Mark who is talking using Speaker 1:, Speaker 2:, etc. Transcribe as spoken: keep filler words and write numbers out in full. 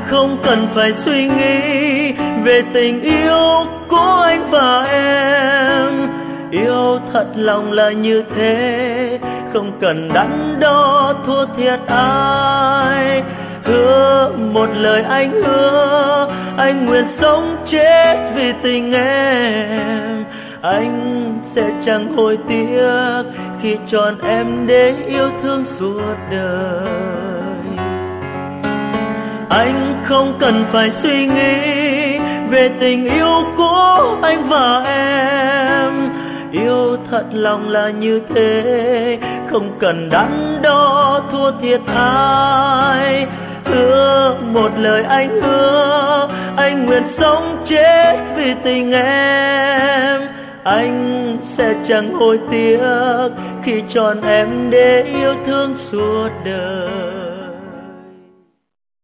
Speaker 1: không cần phải suy nghĩ về tình yêu của anh và em. Yêu thật lòng là như thế, không cần đắn đo thua thiệt ai. Hứa một lời anh hứa, anh nguyện sống chết vì tình em. Anh sẽ chẳng hối tiếc khi chọn em để yêu thương suốt đời. Anh không cần phải suy nghĩ về tình yêu của anh và em. Yêu thật lòng là như thế, không cần đắn đo thua thiệt ai. Hứa một lời anh hứa, anh nguyện sống chết vì tình em. Anh sẽ chẳng hối tiếc khi chọn em để yêu thương suốt đời.